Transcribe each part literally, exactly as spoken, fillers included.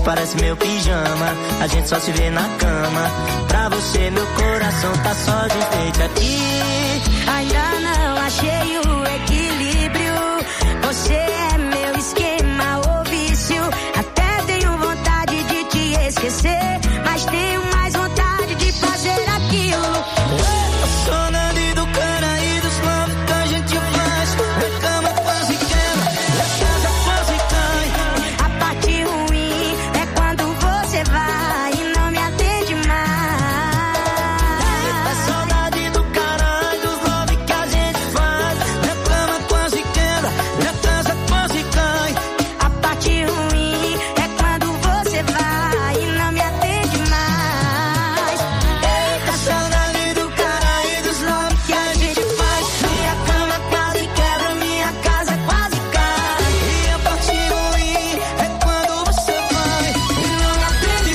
parece meu pijama. A gente só se vê na cama. Pra você meu coração tá só de enfeite aqui. Ainda não achei o equilíbrio. Você é meu esquema ou vício. Até tenho vontade de te esquecer, mas tenho mais vontade de fazer aquilo. Eu sou Nandi do cara e dos love que a gente faz. Na cama quase quebra, na casa quase cai. A parte ruim é quando você vai e não me atende mais. A saudade do cara e dos love que a gente faz. Na cama quase quebra, na casa quase cai. A parte ruim é quando você vai e não me atende mais. A saudade do cara e dos love que a gente faz. Minha cama quase quebra, minha casa quase cai. E a parte ruim é quando você vai e não me atende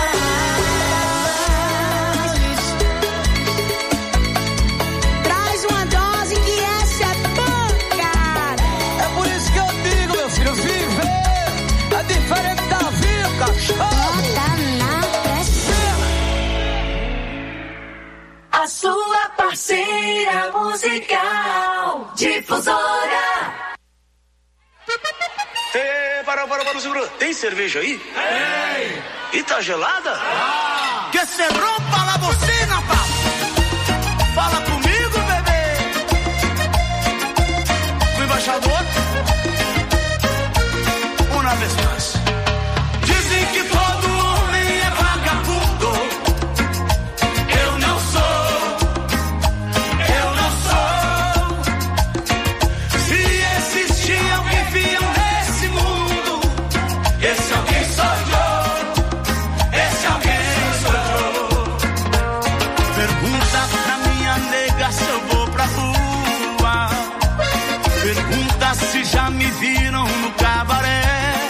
mais. Traz uma dose que essa é pouca. É por isso que eu digo, meu filho, viver é diferente da vida, cachorro. Bota na pressão. A sua parceira musical, Difusora. Ê, para, para, para, segura. Tem cerveja aí? Tem. E tá gelada? Que se rompa la bocina, papo. Fala comigo, bebê. O embaixador. Uma vez mais. Dizem que todo homem é vagabundo. Eu não sou. Eu não sou. Se existir alguém fiel nesse mundo, esse alguém sou eu. Esse alguém sou eu. Pergunta pra minha nega se eu vou pra rua. Pergunta se já me viram no cabaré.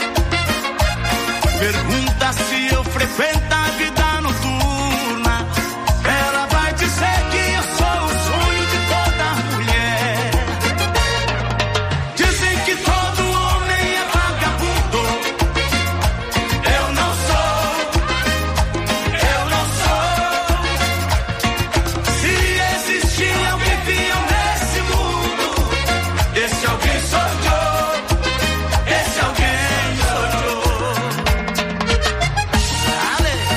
Pergunta se eu frequento a vida noturna. Ela vai dizer que eu sou o sonho de toda mulher. Dizem que todo homem é vagabundo. Eu não sou. Eu não sou. Se existir alguém fiel nesse mundo, esse alguém sou eu. Esse alguém sou eu. Dale.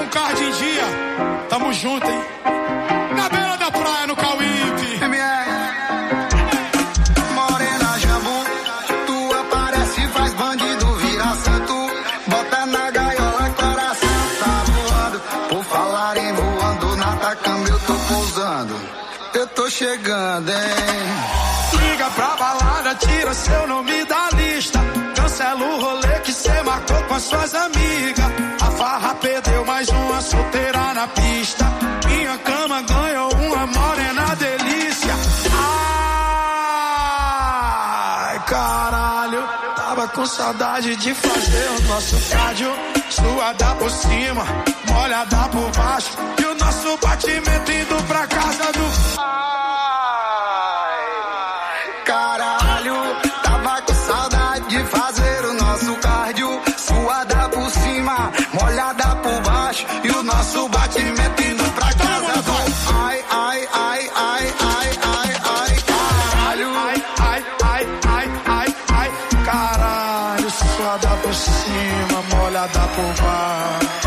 com card em dia, tamo junto, hein? Na beira da praia, no Cauípe. M R Morena Jambu, tu aparece, faz bandido, vira santo. Bota na gaiola, coração tá voando. Por falar em voando, na Atacama eu tô pousando. Eu tô chegando, hein? Liga pra balada, tira seu nome da lista. Cancela o rolê que cê marcou com as suas amigas. A farra perdeu mais uma solteira na pista. Minha cama ganhou uma morena delícia. Ai, caralho, tava com saudade de fazer o nosso cardio. Suada por cima, molhada por baixo. E o nosso batimento indo pra casa do... Caralho, tava com saudade de fazer o nosso cardio. Suada por cima, molhada por baixo. E o nosso batimento indo pra casa do... Ai, ai, ai, ai, ai, ai, ai, caralho. Ai, ai, ai, ai, ai, ai, caralho. Suada por cima, molhada por baixo.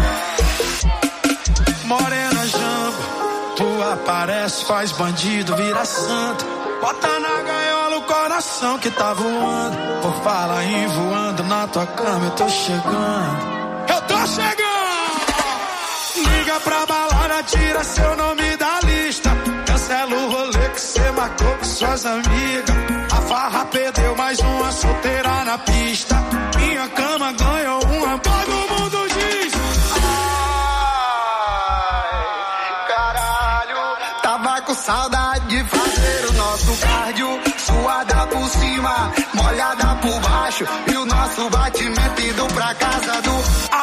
Morena Jambo, tu aparece, faz bandido, vira santo. Bota na gaiola o coração que tá voando. Por falar em voando, na tua cama eu tô chegando. Eu tô chegando! Liga pra balada, tira seu nome da lista. Cancela o rolê que cê marcou com suas amigas. A farra perdeu mais uma solteira na pista. Minha cama ganhou uma, todo mundo diz. Ai, caralho, tava com saudade de fazer o nosso cardio. Suada por cima, molhada por baixo. E o nosso batimento indo pra casa do...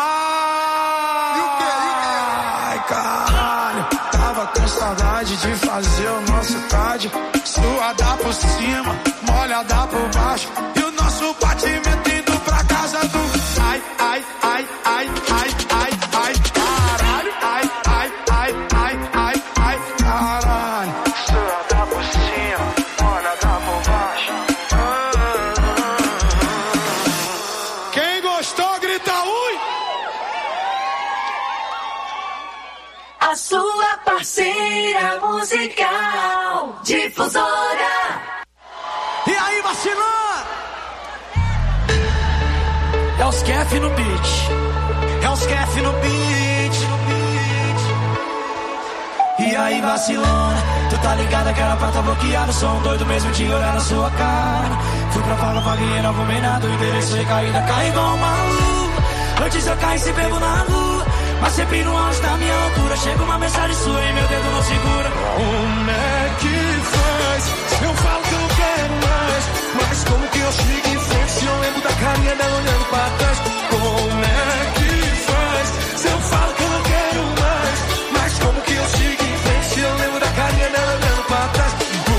Ai, caralho, tava com saudade de fazer o nosso cardio. Suada por cima, molhada por baixo. E o nosso batimento indo pra casa do... Ai, ai, ai, ai, ai, ai, ai, caralho. Ai, ai, ai, ai, ai, ai, caralho. Suada por cima, molhada por baixo. Quem gostou, grita ui! A sua parceira musical, Difusora. E aí, vacilão? É os Kef no beat. É os Kef no beat. E aí, vacilona, tu tá ligada que era pra tá bloqueado. Sou um doido mesmo de olhar na sua cara. Fui pra fala, paguei, não vou nada. O endereço recaída, cai igual um maluco. Antes eu caí se bebo na rua, mas sempre no auge da minha loucura. Chega uma mensagem sua e meu dedo não segura. Como é que faz? Eu falo que eu não quero mais, mas como que eu sigo em frente se eu lembro da carinha dela olhando pra trás? Como é que faz? Se eu falo que eu não quero mais, mas como que eu sigo em frente se eu lembro da carinha dela olhando pra trás?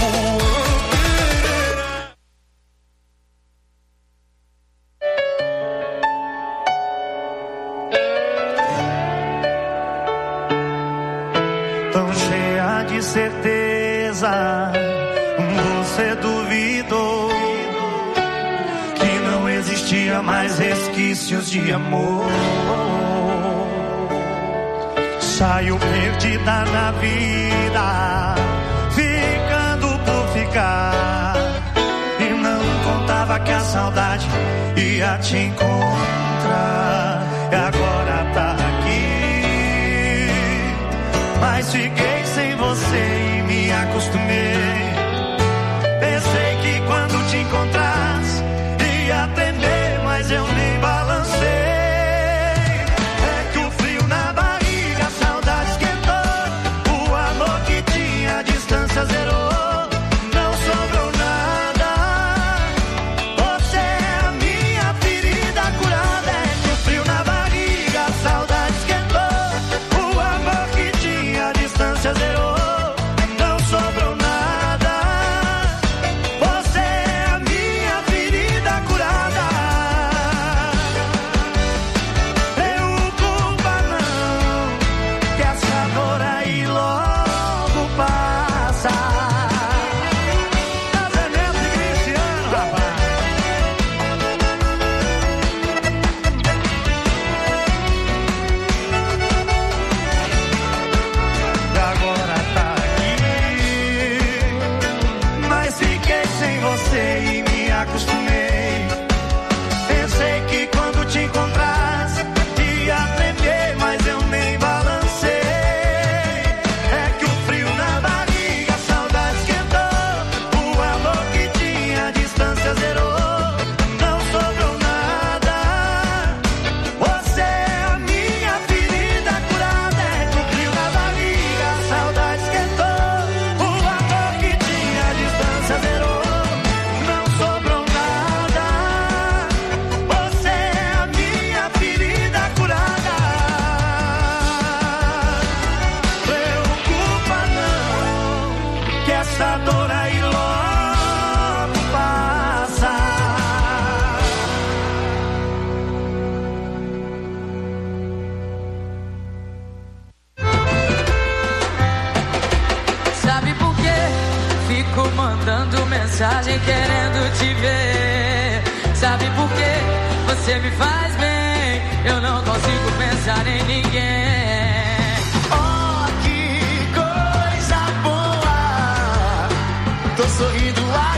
Tão cheia de certeza, você duvidou que não existia mais resquícios de amor. Saiu perdida na vida, ficando por ficar, e não contava que a saudade ia te encontrar. E agora tá aqui, mas fiquei sem você e me acostumei. Pensei que quando te encontrasse ia atender, mas eu nem balancei. É que o frio na barriga, a saudade esquentou. O amor que tinha, a distância zerou. Não sobrou nada. Você é a minha ferida curada. É que o frio na barriga, a saudade esquentou. O amor que tinha, a distância zerou. Não sobrou nada. mensagem querendo te ver. Sabe por quê? Você me faz bem. Eu não consigo pensar em ninguém. Oh, que coisa boa. Tô sorrindo à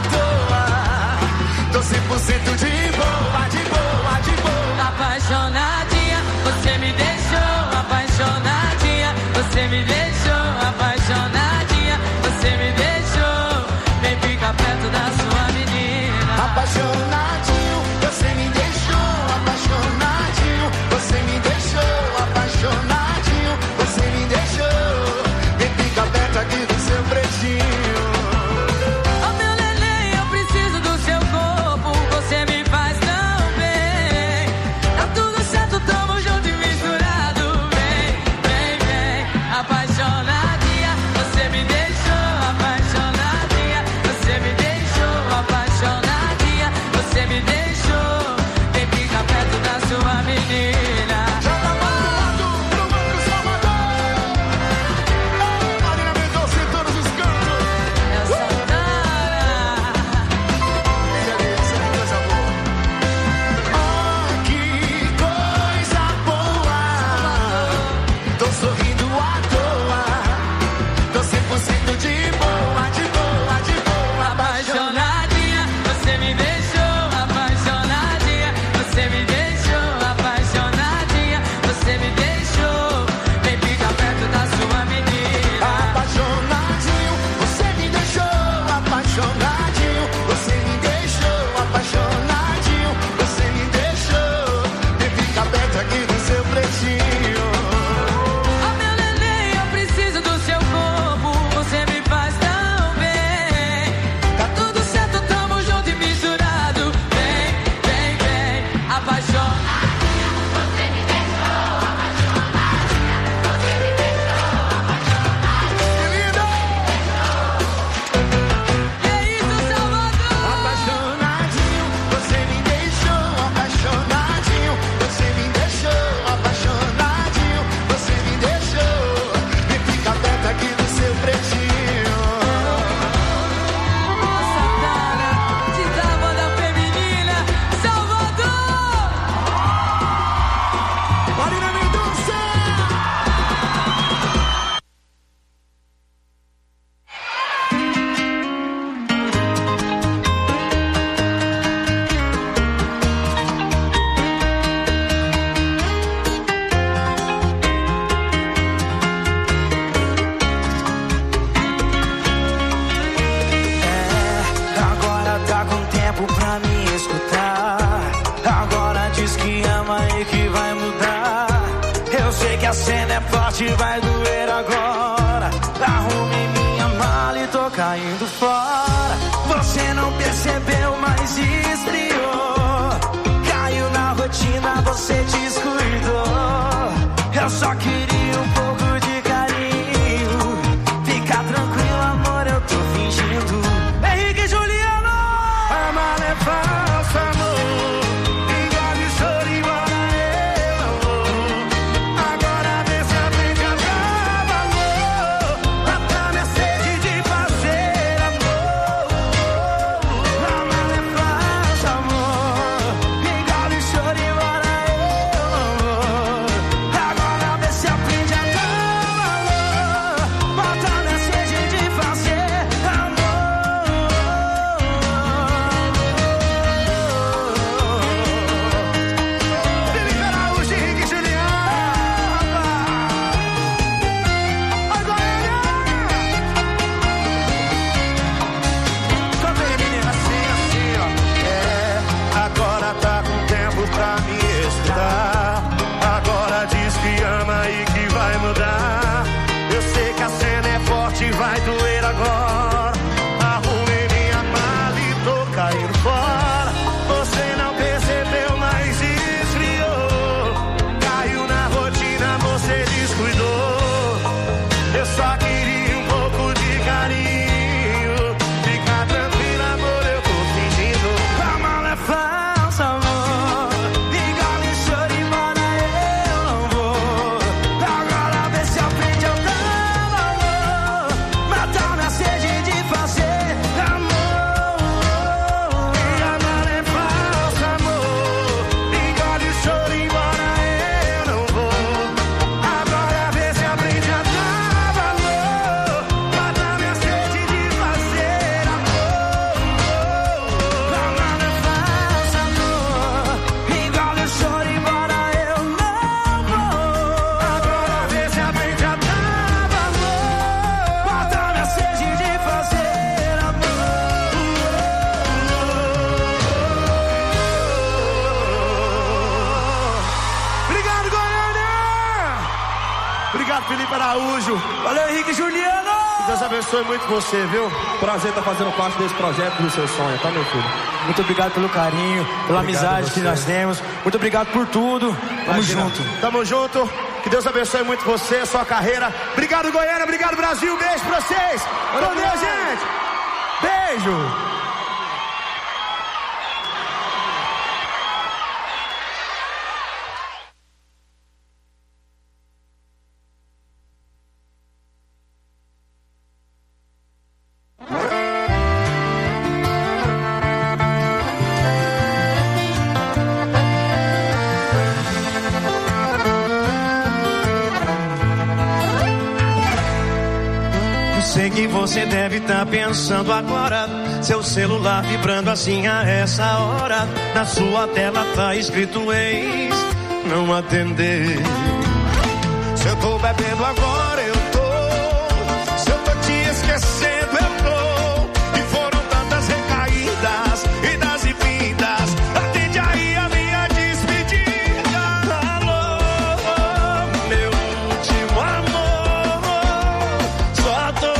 toa. Tô cem por cento de boa, de boa, de boa. Apaixonadinha, você me deixou. Apaixonadinha, você me deixou. Apaixonadinha, você me deixou. Vem ficar perto da sua menina. Apaixonadinho, você me deixou. Apaixonadinho, você me deixou. Apaixonadinho, você me deixou. Vem ficar perto aqui do seu pretinho. Oh, meu neném, eu preciso do seu corpo. Você me faz tão bem. Tá tudo certo, tamo junto e misturado. Vem, vem, vem. Apaixonadinha, você me deixou. Apaixonadinha, você me deixou. Apaixonadinha, você me deixou. Vem ficar perto da sua menina. Joga mais pro lado, pro Banco Salvador. Oh, Marina Mendonça em todos os cantos. É o Santana. Deixa ali, isso é coisa boa. Oh, que coisa boa. Tô sorrindo à toa. Tô cem por cento de boa, de boa, de boa. Apaixonadinha, você me deixou. Apaixonadinha, você me deixou. Apaixonadinha, você me deixou. Vem ficar perto da sua menina. Apaixonadinho, você me deixou. Apaixonadinho, você me deixou. Apaixonadinho, você me deixou. Vem ficar perto aqui do seu pretinho. Oh, meu neném, eu preciso do seu corpo. Você me faz tão bem. Tá tudo certo, tamo junto e misturado. Vem, vem, vem. Apaixonadinha, você me deixou. Apaixonadinha, você me deixou. Querido, Que isso, Salvador? apaixonadinho, você me deixou. Apaixonadinho, você me deixou. Apaixonadinho, você me deixou. Vem ficar perto aqui do seu pretinho. Santana, de da banda feminina, Salvador! Marina Mendonça. Agora tá com tempo pra me escutar. Agora diz que ama e que vai mudar. Eu sei que a cena é forte, vai doer agora. Arrume minha mala e tô caindo fora. Você não percebeu, mas esfriou. Caiu na rotina, você descuidou. Eu só queria um pouco de carinho. Fica tranquilo, amor, eu tô fingindo. Henrique e Juliano! A mala é falsa, amor. Engole, choro, embora eu não vou. Agora vê se aplica pra valor. Mata minha sede de fazer amor. A mala é falsa, amor. Engole, choro, embora eu não vou. Agora vê se aplica Obrigado, Felipe Araújo. Valeu, Henrique Juliano. Deus abençoe muito você, viu? Prazer estar fazendo parte desse projeto do seu sonho, tá, meu filho? Muito obrigado pelo carinho, pela Obrigado amizade que nós temos. Muito obrigado por tudo. Tamo Imagina. junto. Tamo junto. Que Deus abençoe muito você, sua carreira. Obrigado, Goiânia. Obrigado, Brasil. Beijo pra vocês. Com Deus, gente. Beijo. Sei que você deve estar pensando agora, seu celular vibrando assim a essa hora. Na sua tela tá escrito ex, não atender. Se eu tô bebendo agora, eu tô. Se eu tô te esquecendo, eu tô. E foram tantas recaídas, idas e vindas. Atende aí a minha despedida. Alô, meu último amor. Só tô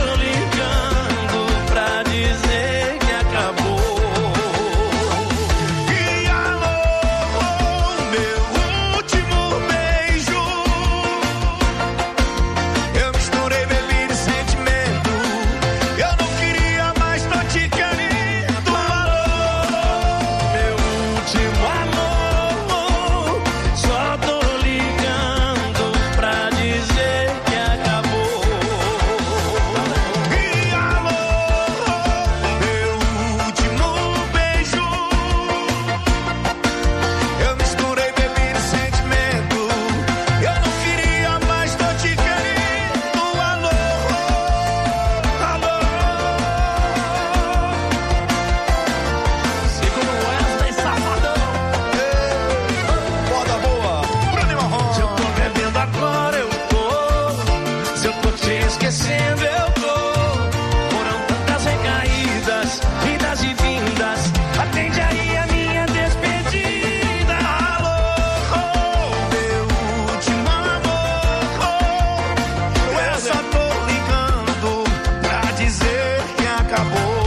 esquecendo eu tô. Foram tantas recaídas, idas e vindas. Atende aí a minha despedida. Alô, meu último amor. Eu só tô ligando pra dizer que acabou.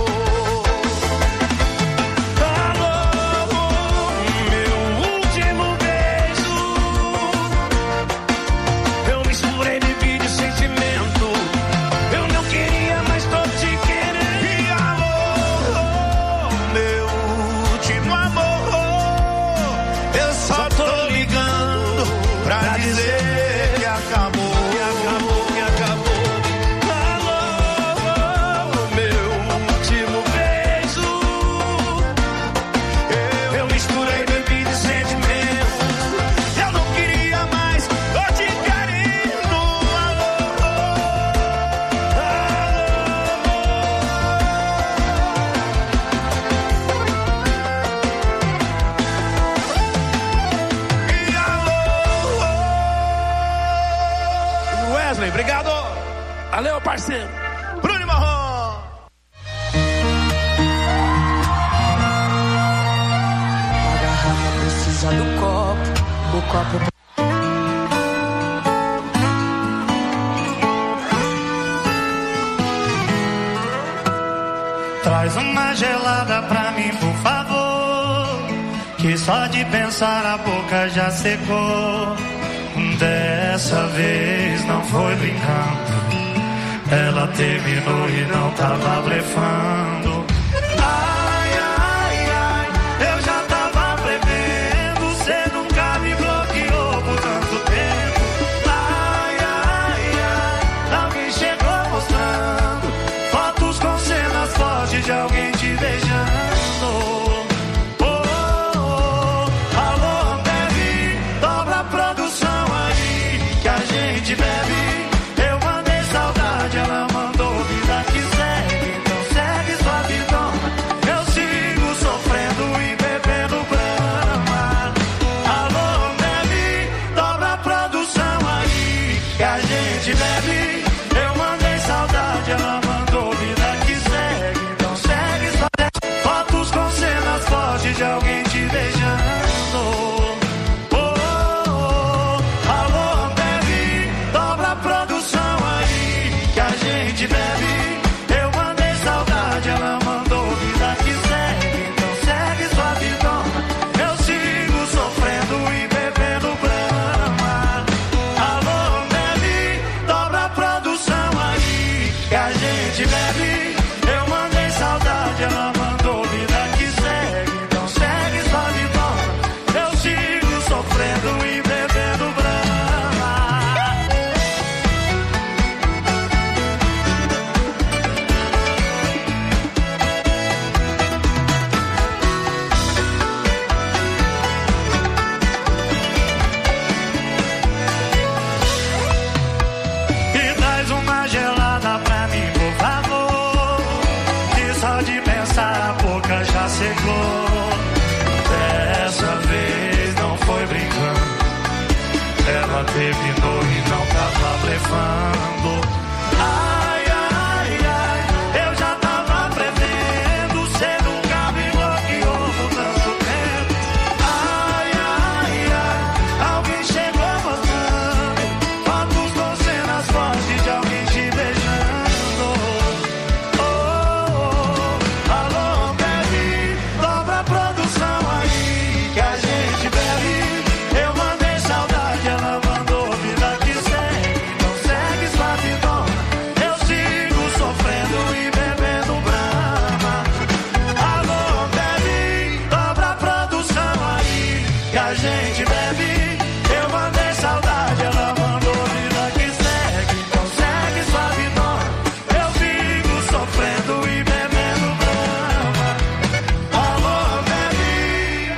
Alô, meu último beijo. Eu misturei bebida de sentimento. Obrigado. Valeu, parceiro. Bruno Marrom. A garrafa precisa do copo. O copo. Traz uma gelada pra mim, por favor. Que só de pensar a boca já secou. Dessa vez não foi brincando. Ela terminou e não tava blefando. Ai, ai, ai, eu já tava bebendo. Cê nunca me bloqueou por tanto tempo. Ai, ai, ai, alguém chegou mostrando fotos com cenas fortes de alguém te beijando. Bebe, eu mandei saudade, ela mandou vida que segue, então segue sua vidona. Eu sigo sofrendo e bebendo brama. Alô, bebe, dobra a produção aí, que a gente bebe. Eu mandei saudade, ela mandou vida que segue, então segue produção aí que a gente bebe. Eu mandei saudade, ela mandou vida que segue. Então segue sua vidona. Eu sigo sofrendo e bebendo brama. Alô, bebe, dobra a produção aí que a gente bebe. Eu mandei saudade, ela mandou vida que segue. Então segue sua vidona. Eu sigo sofrendo e bebendo brama. E traz uma gelada pra mim, por favor. Que só de pensar a boca já secou. Dessa vez não foi brincando. Ela terminou e não tava blefando. Ai, ai, ai, eu já tava prevendo. Cê nunca me bloqueou por tanto tempo. Ai, ai, ai, alguém chegou mostrando fotos com cenas fortes de alguém te beijando. Oh, oh, alô, bebe, dobra a produção aí que a gente bebe. Eu mandei saudade, ela mandou vida que segue. Então segue sua vidona. Eu sigo sofrendo e bebendo brama. Alô, bebe, dobra a produção aí que a gente bebe. Eu mandei saudade, ela mandou vida que segue. Então segue sua vidona. Eu sigo sofrendo e bebendo brama. Alô, bebe.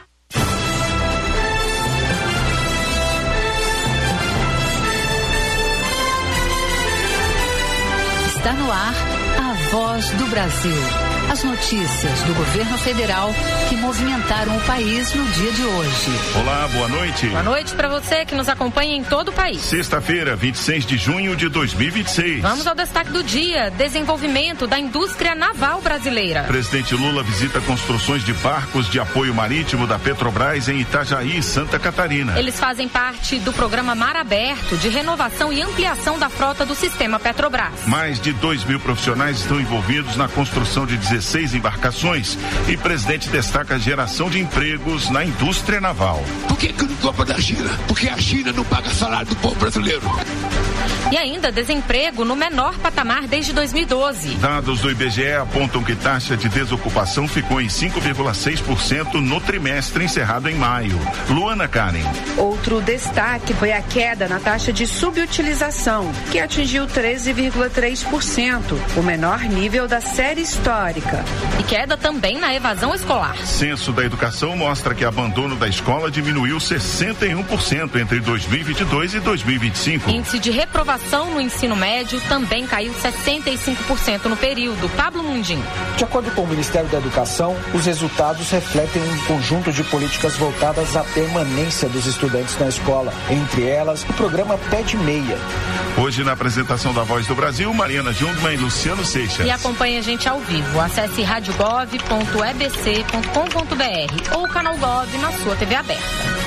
Está no ar a Voz do Brasil. As notícias do governo federal que movimentaram o país no dia de hoje. Olá, boa noite. Boa noite para você que nos acompanha em todo o país. Sexta-feira, vinte e seis de junho de dois mil e vinte e seis. Vamos ao destaque do dia: desenvolvimento da indústria naval brasileira. Presidente Lula visita construções de barcos de apoio marítimo da Petrobras em Itajaí, Santa Catarina. Eles fazem parte do programa Mar Aberto de renovação e ampliação da frota do sistema Petrobras. Mais de dois mil profissionais estão envolvidos na construção de dezesseis embarcações e presidente destaca a geração de empregos na indústria naval. Por que que não compra da China? Porque a China não paga salário do povo brasileiro. E ainda desemprego no menor patamar desde dois mil e doze. Dados do I B G E apontam que taxa de desocupação ficou em cinco vírgula seis por cento no trimestre encerrado em maio. Luana Karen. Outro destaque foi a queda na taxa de subutilização, que atingiu treze vírgula três por cento, o menor nível da série histórica. E queda também na evasão escolar. Censo da Educação mostra que abandono da escola diminuiu sessenta e um por cento entre dois mil e vinte e dois e dois mil e vinte e cinco. Índice de reprovação no ensino médio também caiu sessenta e cinco por cento no período. Pablo Mundim. De acordo com o Ministério da Educação, os resultados refletem um conjunto de políticas voltadas à permanência dos estudantes na escola. Entre elas, o programa Pé de Meia. Hoje, na apresentação da Voz do Brasil, Mariana Jungmann e Luciano Seixas. E acompanhe a gente ao vivo. Acesse rádio gov ponto e b c ponto com ponto b r ou o canal Gov na sua T V aberta.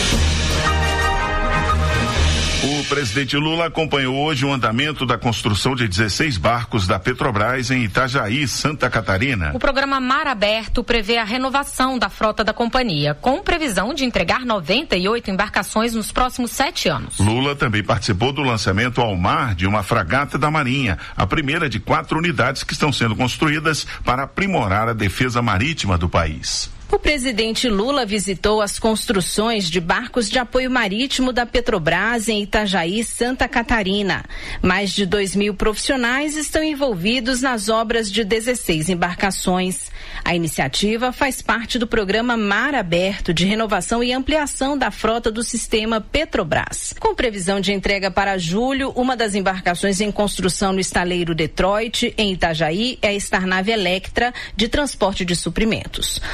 O presidente Lula acompanhou hoje o andamento da construção de dezesseis barcos da Petrobras em Itajaí, Santa Catarina. O programa Mar Aberto prevê a renovação da frota da companhia, com previsão de entregar noventa e oito embarcações nos próximos sete anos. Lula também participou do lançamento ao mar de uma fragata da Marinha, a primeira de quatro unidades que estão sendo construídas para aprimorar a defesa marítima do país. O presidente Lula visitou as construções de barcos de apoio marítimo da Petrobras em Itajaí, Santa Catarina. Mais de dois mil profissionais estão envolvidos nas obras de dezesseis embarcações. A iniciativa faz parte do programa Mar Aberto de renovação e ampliação da frota do sistema Petrobras. Com previsão de entrega para julho, uma das embarcações em construção no estaleiro Detroit, em Itajaí, é a Starnave Electra, de transporte de suprimentos. O barco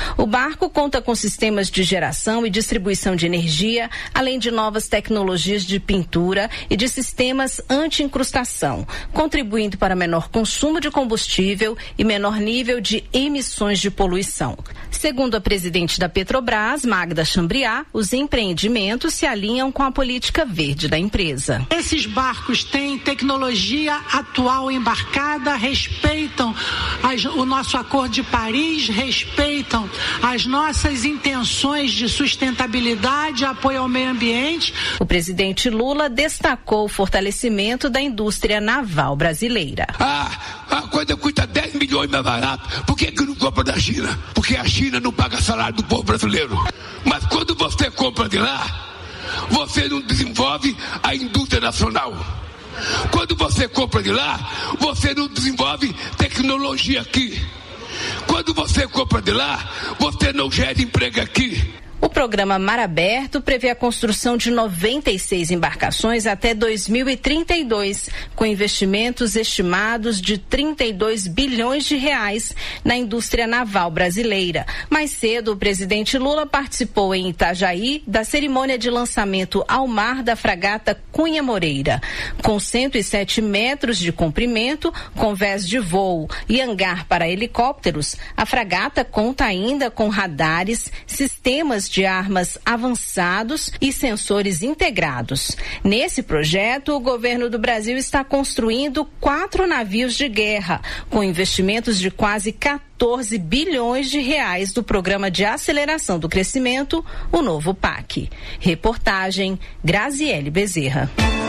barco conta com sistemas de geração e distribuição de energia, além de novas tecnologias de pintura e de sistemas anti-incrustação, contribuindo para menor consumo de combustível e menor nível de emissões de poluição. Segundo a presidente da Petrobras, Magda Chambriard, os empreendimentos se alinham com a política verde da empresa. Esses barcos têm tecnologia atual embarcada, respeitam as, o nosso Acordo de Paris, respeitam as nossas intenções de sustentabilidade, apoio ao meio ambiente. O presidente Lula destacou o fortalecimento da indústria naval brasileira. Ah, a coisa custa dez milhões mais barato. Por que que não compra da China? Porque a China não paga salário do povo brasileiro. Mas quando você compra de lá, você não desenvolve a indústria nacional. Quando você compra de lá, você não desenvolve tecnologia aqui. Quando você compra de lá, você não gera emprego aqui. O programa Mar Aberto prevê a construção de noventa e seis embarcações até dois mil e trinta e dois, com investimentos estimados de trinta e dois bilhões de reais na indústria naval brasileira. Mais cedo, o presidente Lula participou em Itajaí da cerimônia de lançamento ao mar da fragata Cunha Moreira. Com cento e sete metros de comprimento, com vés de voo e hangar para helicópteros, a fragata conta ainda com radares, sistemas de armas avançados e sensores integrados. Nesse projeto, o governo do Brasil está construindo quatro navios de guerra, com investimentos de quase quatorze bilhões de reais do Programa de Aceleração do Crescimento, o novo P A C. Reportagem Graziele Bezerra.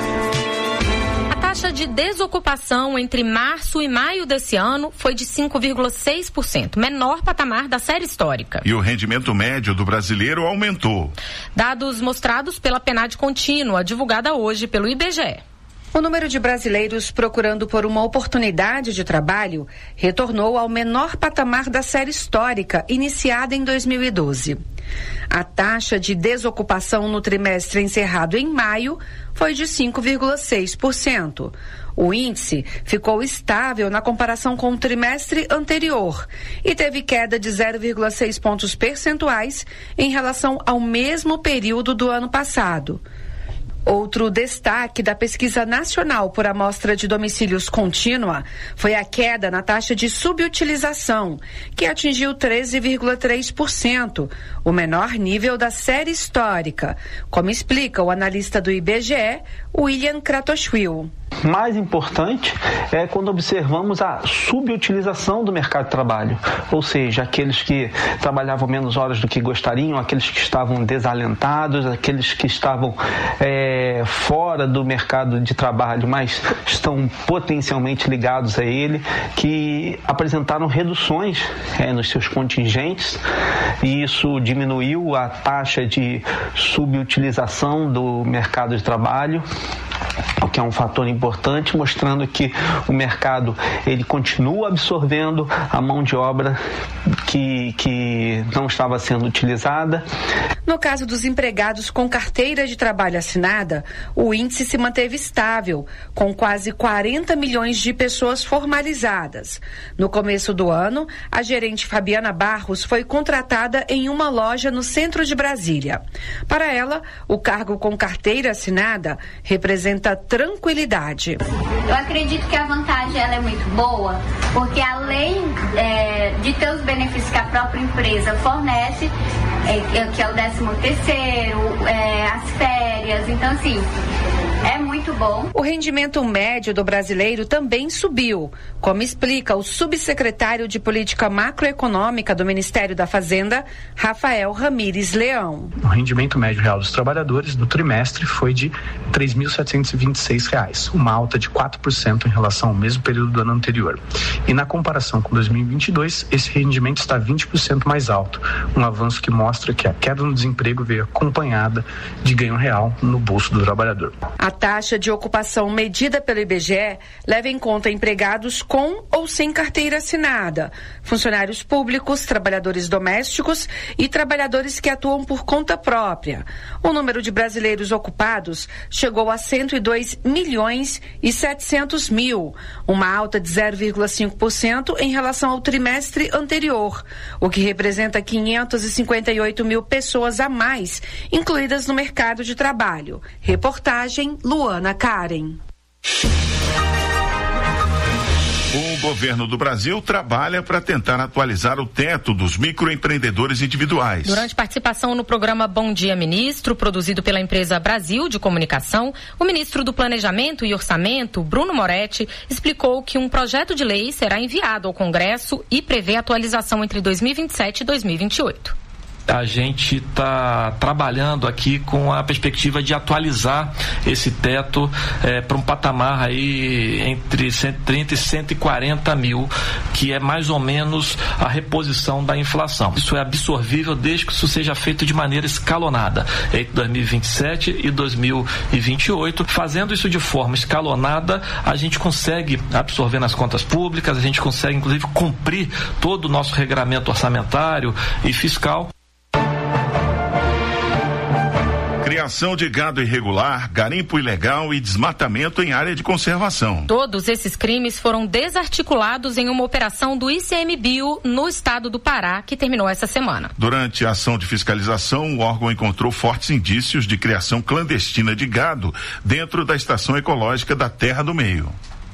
A taxa de desocupação entre março e maio desse ano foi de cinco vírgula seis por cento, menor patamar da série histórica. E o rendimento médio do brasileiro aumentou. Dados mostrados pela PNAD contínua, divulgada hoje pelo I B G E. O número de brasileiros procurando por uma oportunidade de trabalho retornou ao menor patamar da série histórica, iniciada em dois mil e doze. A taxa de desocupação no trimestre encerrado em maio foi de cinco vírgula seis por cento. O índice ficou estável na comparação com o trimestre anterior e teve queda de zero vírgula seis pontos percentuais em relação ao mesmo período do ano passado. Outro destaque da Pesquisa Nacional por Amostra de Domicílios Contínua foi a queda na taxa de subutilização, que atingiu treze vírgula três por cento, o menor nível da série histórica, como explica o analista do I B G E, William Kratochwil. Mais importante é quando observamos a subutilização do mercado de trabalho, ou seja, aqueles que trabalhavam menos horas do que gostariam, aqueles que estavam desalentados, aqueles que estavam é, fora do mercado de trabalho, mas estão potencialmente ligados a ele, que apresentaram reduções é, nos seus contingentes, e isso diminuiu a taxa de subutilização do mercado de trabalho, o que é um fator importante, mostrando que o mercado ele continua absorvendo a mão de obra que, que não estava sendo utilizada. No caso dos empregados com carteira de trabalho assinada, o índice se manteve estável, com quase quarenta milhões de pessoas formalizadas. No começo do ano, a gerente Fabiana Barros foi contratada em uma loja no centro de Brasília. Para ela, o cargo com carteira assinada representa tranquilidade. Eu acredito que a vantagem ela é muito boa, porque além é, de ter os benefícios que a própria empresa fornece, é, que é o décimo terceiro, é, as férias, então assim, é muito bom. O rendimento médio do brasileiro também subiu, como explica o subsecretário de Política Macroeconômica do Ministério da Fazenda, Rafael Ramires Leão. O rendimento médio real dos trabalhadores do trimestre foi de três mil setecentos e vinte e seis reais, uma alta de quatro por cento em relação ao mesmo período do ano anterior. E na comparação com dois mil e vinte e dois, esse rendimento está vinte por cento mais alto, um avanço que mostra que a queda no desemprego veio acompanhada de ganho real no bolso do trabalhador. A taxa de ocupação medida pelo I B G E leva em conta empregados com ou sem carteira assinada, funcionários públicos, trabalhadores domésticos e trabalhadores que atuam por conta própria. O número de brasileiros ocupados chegou a cento e dois milhões e setecentos mil, uma alta de zero vírgula cinco por cento em relação ao trimestre anterior, o que representa quinhentos e cinquenta e oito mil pessoas a mais, incluídas no mercado de trabalho. Reportagem Luana Karen. O governo do Brasil trabalha para tentar atualizar o teto dos microempreendedores individuais. Durante participação no programa Bom Dia Ministro, produzido pela empresa Brasil de Comunicação, o ministro do Planejamento e Orçamento, Bruno Moretti, explicou que um projeto de lei será enviado ao Congresso e prevê atualização entre dois mil e vinte e sete e dois mil e vinte e oito. A gente está trabalhando aqui com a perspectiva de atualizar esse teto é, para um patamar aí entre cento e trinta e cento e quarenta mil, que é mais ou menos a reposição da inflação. Isso é absorvível desde que isso seja feito de maneira escalonada, entre dois mil e vinte e sete e dois mil e vinte e oito. Fazendo isso de forma escalonada, a gente consegue absorver nas contas públicas, a gente consegue inclusive cumprir todo o nosso regramento orçamentário e fiscal. Criação de gado irregular, garimpo ilegal e desmatamento em área de conservação. Todos esses crimes foram desarticulados em uma operação do ICMBio no estado do Pará, que terminou essa semana. Durante a ação de fiscalização, o órgão encontrou fortes indícios de criação clandestina de gado dentro da estação ecológica da Terra do Meio.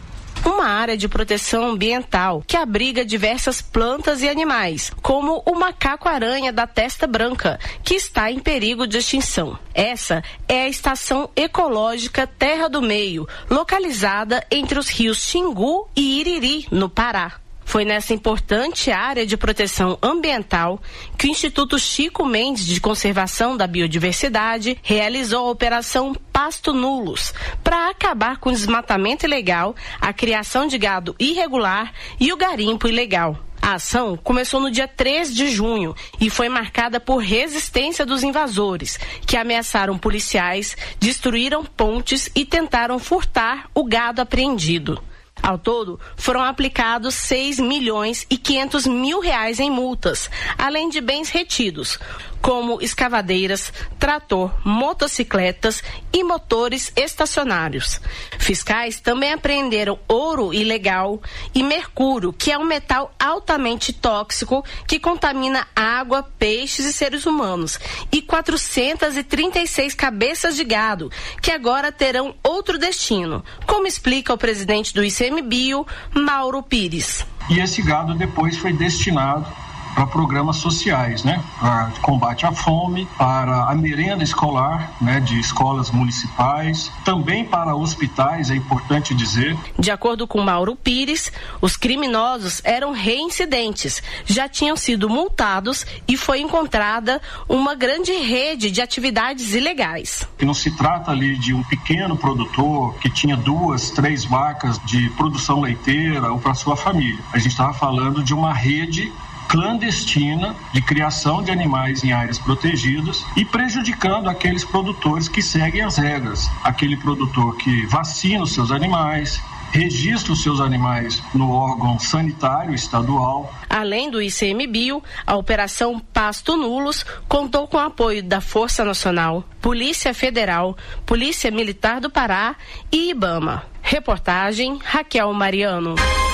Uma área de proteção ambiental que abriga diversas plantas e animais, como o macaco-aranha da testa branca, que está em perigo de extinção. Essa é a Estação Ecológica Terra do Meio, localizada entre os rios Xingu e Iriri, no Pará. Foi nessa importante área de proteção ambiental que o Instituto Chico Mendes de Conservação da Biodiversidade realizou a Operação Pasto Nulos, para acabar com o desmatamento ilegal, a criação de gado irregular e o garimpo ilegal. A ação começou no dia três de junho e foi marcada por resistência dos invasores, que ameaçaram policiais, destruíram pontes e tentaram furtar o gado apreendido. Ao todo, foram aplicados seis milhões e quinhentos mil reais em multas, além de bens retidos, como escavadeiras, trator, motocicletas e motores estacionários. Fiscais também apreenderam ouro ilegal e mercúrio, que é um metal altamente tóxico que contamina água, peixes e seres humanos, e quatrocentas e trinta e seis cabeças de gado, que agora terão outro destino, como explica o presidente do ICMBio, Mauro Pires. E esse gado depois foi destinado para programas sociais, né? Para combate à fome, para a merenda escolar, né? De escolas municipais, também para hospitais, é importante dizer. De acordo com Mauro Pires, os criminosos eram reincidentes, já tinham sido multados e foi encontrada uma grande rede de atividades ilegais. E não se trata ali de um pequeno produtor que tinha duas, três vacas de produção leiteira ou para sua família. A gente estava falando de uma rede clandestina de criação de animais em áreas protegidas e prejudicando aqueles produtores que seguem as regras. Aquele produtor que vacina os seus animais, registra os seus animais no órgão sanitário estadual. Além do ICMBio, a Operação Pasto Nulos contou com o apoio da Força Nacional, Polícia Federal, Polícia Militar do Pará e IBAMA. Reportagem Raquel Mariano.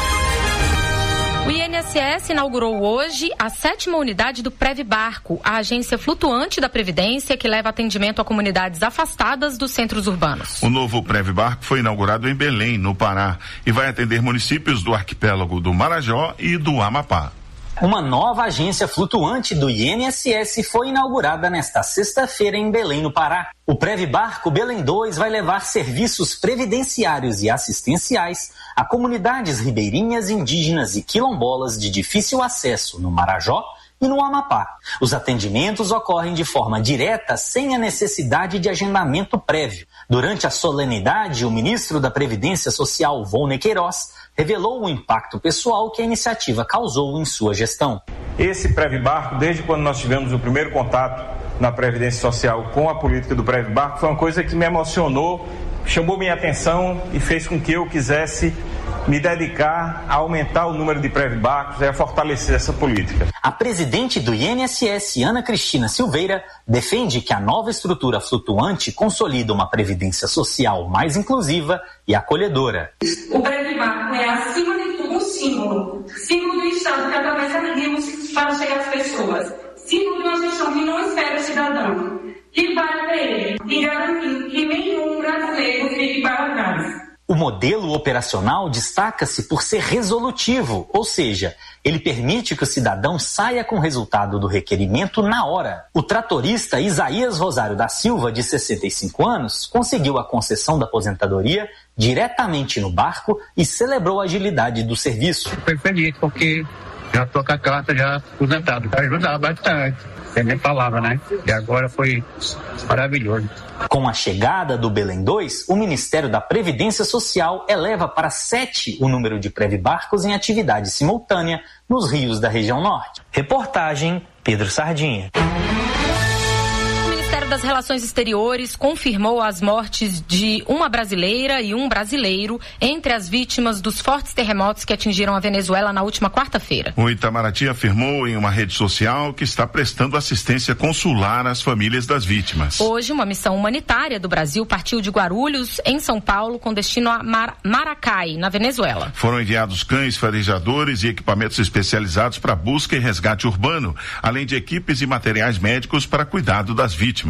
O I N S S inaugurou hoje a sétima unidade do Previbarco, a agência flutuante da Previdência que leva atendimento a comunidades afastadas dos centros urbanos. O novo Previbarco foi inaugurado em Belém, no Pará, e vai atender municípios do arquipélago do Marajó e do Amapá. Uma nova agência flutuante do I N S S foi inaugurada nesta sexta-feira em Belém, no Pará. O Previbarco Belém dois vai levar serviços previdenciários e assistenciais a comunidades ribeirinhas, indígenas e quilombolas de difícil acesso no Marajó e no Amapá. Os atendimentos ocorrem de forma direta, sem a necessidade de agendamento prévio. Durante a solenidade, o ministro da Previdência Social, Volney Queiroz, revelou o impacto pessoal que a iniciativa causou em sua gestão. Esse Previbarco, desde quando nós tivemos o primeiro contato na Previdência Social com a política do Previbarco, foi uma coisa que me emocionou chamou minha atenção e fez com que eu quisesse me dedicar a aumentar o número de Previbarcos e a fortalecer essa política. A presidente do I N S S, Ana Cristina Silveira, defende que a nova estrutura flutuante consolida uma previdência social mais inclusiva e acolhedora. O Previbarco é, acima de tudo, um símbolo. Símbolo do Estado que atravessa rios para chegar às pessoas. Símbolo de uma gestão que não espera o cidadão, que vai até ele e garantir que nenhum brasileiro fique para trás. O modelo operacional destaca-se por ser resolutivo, ou seja, ele permite que o cidadão saia com o resultado do requerimento na hora. O tratorista Isaías Rosário da Silva, de sessenta e cinco anos, conseguiu a concessão da aposentadoria diretamente no barco e celebrou a agilidade do serviço. Fiquei feliz porque já estou com a carta já aposentado, vai ajudar bastante. Você nem falava, né? E agora foi maravilhoso. Com a chegada do Belém dois, o Ministério da Previdência Social eleva para sete o número de Previbarcos em atividade simultânea nos rios da região norte. Reportagem Pedro Sardinha. O Ministério das Relações Exteriores confirmou as mortes de uma brasileira e um brasileiro entre as vítimas dos fortes terremotos que atingiram a Venezuela na última quarta-feira. O Itamaraty afirmou em uma rede social que está prestando assistência consular às famílias das vítimas. Hoje, uma missão humanitária do Brasil partiu de Guarulhos, em São Paulo, com destino a Mar- Maracay, na Venezuela. Foram enviados cães farejadores e equipamentos especializados para busca e resgate urbano, além de equipes e materiais médicos para cuidado das vítimas.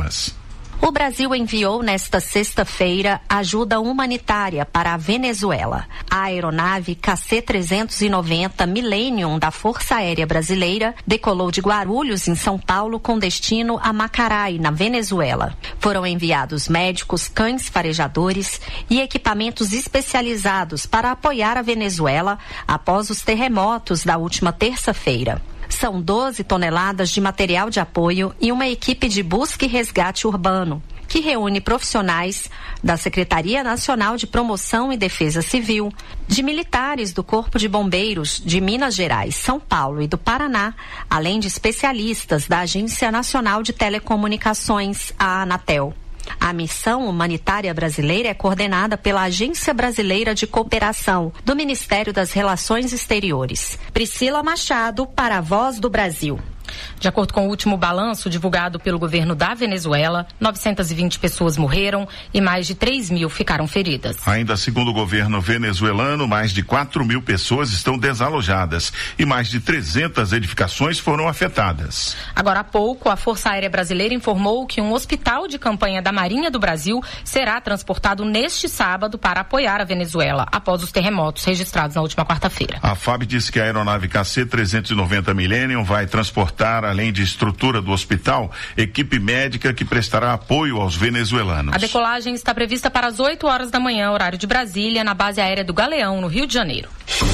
O Brasil enviou nesta sexta-feira ajuda humanitária para a Venezuela. A aeronave K C trezentos e noventa Millennium da Força Aérea Brasileira decolou de Guarulhos, em São Paulo, com destino a Macarai, na Venezuela. Foram enviados médicos, cães farejadores e equipamentos especializados para apoiar a Venezuela após os terremotos da última terça-feira. São doze toneladas de material de apoio e uma equipe de busca e resgate urbano, que reúne profissionais da Secretaria Nacional de Promoção e Defesa Civil, de militares do Corpo de Bombeiros de Minas Gerais, São Paulo e do Paraná, além de especialistas da Agência Nacional de Telecomunicações, a Anatel. A missão humanitária brasileira é coordenada pela Agência Brasileira de Cooperação, do Ministério das Relações Exteriores. Priscila Machado, para a Voz do Brasil. De acordo com o último balanço divulgado pelo governo da Venezuela, novecentas e vinte pessoas morreram e mais de três mil ficaram feridas. Ainda segundo o governo venezuelano, mais de quatro mil pessoas estão desalojadas e mais de trezentas edificações foram afetadas. Agora há pouco, a Força Aérea Brasileira informou que um hospital de campanha da Marinha do Brasil será transportado neste sábado para apoiar a Venezuela após os terremotos registrados na última quarta-feira. A F A B disse que a aeronave K C trezentos e noventa Millennium vai transportar, além de estrutura do hospital, equipe médica que prestará apoio aos venezuelanos. A decolagem está prevista para as oito horas da manhã, horário de Brasília, na base aérea do Galeão, no Rio de Janeiro.